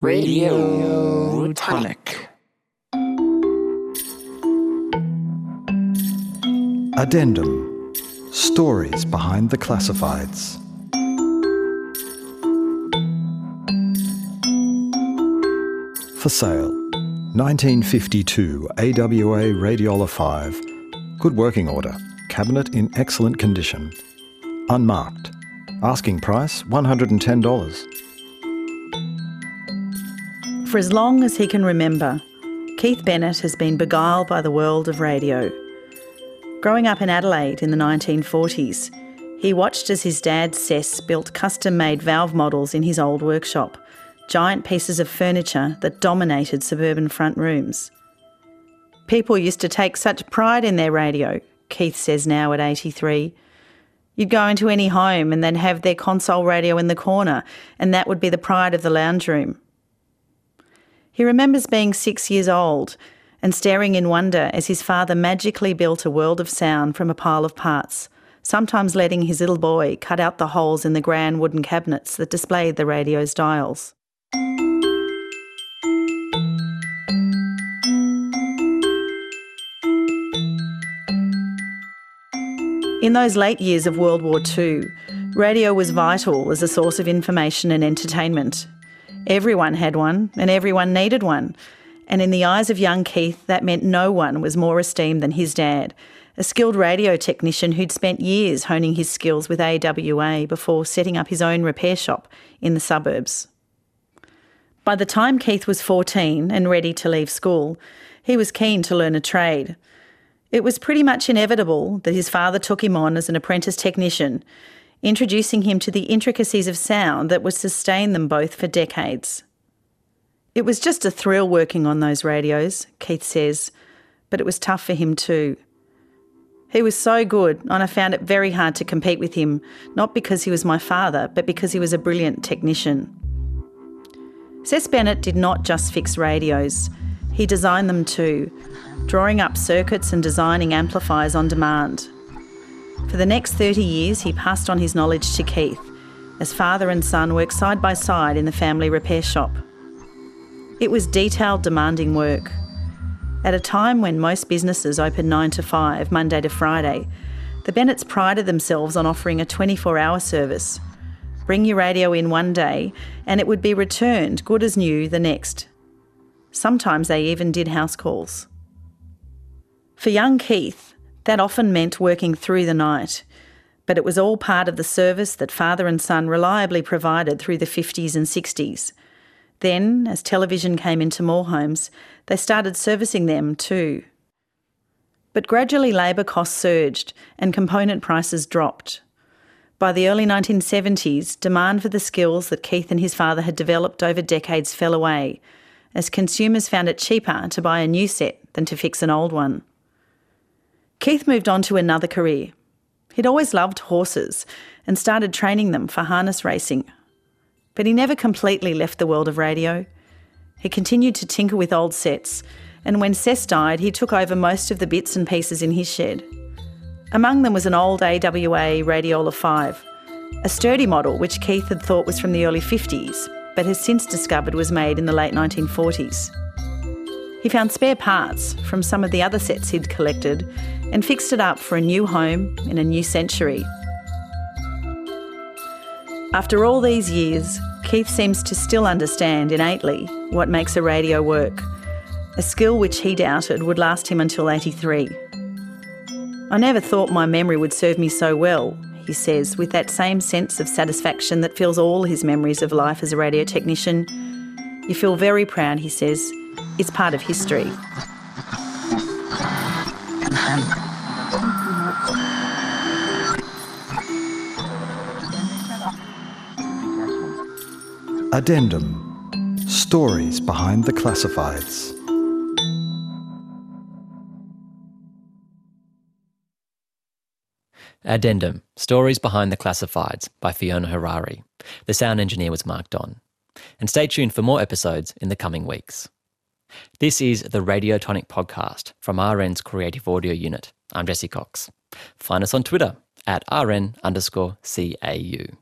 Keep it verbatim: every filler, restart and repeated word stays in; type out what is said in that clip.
Radio Tonic. Addendum. Stories behind the classifieds. For sale. nineteen fifty-two A W A Radiola five. Good working order. Cabinet in excellent condition. Unmarked. Asking price one hundred ten dollars. For as long as he can remember, Keith Bennett has been beguiled by the world of radio. Growing up in Adelaide in the nineteen forties, he watched as his dad Cess built custom-made valve models in his old workshop, giant pieces of furniture that dominated suburban front rooms. People used to take such pride in their radio, Keith says now at eighty-three. You'd go into any home and they'd have their console radio in the corner, and that would be the pride of the lounge room. He remembers being six years old and staring in wonder as his father magically built a world of sound from a pile of parts, sometimes letting his little boy cut out the holes in the grand wooden cabinets that displayed the radio's dials. In those late years of World War Two, radio was vital as a source of information and entertainment. Everyone had one, and everyone needed one. And in the eyes of young Keith, that meant no one was more esteemed than his dad, a skilled radio technician who'd spent years honing his skills with A W A before setting up his own repair shop in the suburbs. By the time Keith was fourteen and ready to leave school, he was keen to learn a trade. It was pretty much inevitable that his father took him on as an apprentice technician, introducing him to the intricacies of sound that would sustain them both for decades. It was just a thrill working on those radios, Keith says, but it was tough for him too. He was so good, and I found it very hard to compete with him, not because he was my father, but because he was a brilliant technician. Cess Bennett did not just fix radios, he designed them too, drawing up circuits and designing amplifiers on demand. For the next thirty years, he passed on his knowledge to Keith, as father and son worked side by side in the family repair shop. It was detailed, demanding work. At a time when most businesses opened nine to five, Monday to Friday, the Bennetts prided themselves on offering a twenty-four hour service. Bring your radio in one day and it would be returned good as new the next. Sometimes they even did house calls. For young Keith, that often meant working through the night, but it was all part of the service that father and son reliably provided through the fifties and sixties. Then, as television came into more homes, they started servicing them too. But gradually labour costs surged and component prices dropped. By the early nineteen seventies, demand for the skills that Keith and his father had developed over decades fell away, as consumers found it cheaper to buy a new set than to fix an old one. Keith moved on to another career. He'd always loved horses and started training them for harness racing. But he never completely left the world of radio. He continued to tinker with old sets, and when Cess died, he took over most of the bits and pieces in his shed. Among them was an old A W A Radiola five, a sturdy model which Keith had thought was from the early fifties, but has since discovered was made in the late nineteen forties. He found spare parts from some of the other sets he'd collected and fixed it up for a new home in a new century. After all these years, Keith seems to still understand innately what makes a radio work, a skill which he doubted would last him until eighty-three. I never thought my memory would serve me so well, he says, with that same sense of satisfaction that fills all his memories of life as a radio technician. You feel very proud, he says. It's part of history. Addendum. Stories behind the classifieds. Addendum. Stories behind the classifieds by Fiona Harari. The sound engineer was Mark Don. And stay tuned for more episodes in the coming weeks. This is the Radio Tonic podcast from R N's Creative Audio Unit. I'm Jesse Cox. Find us on Twitter at R N underscore C A U.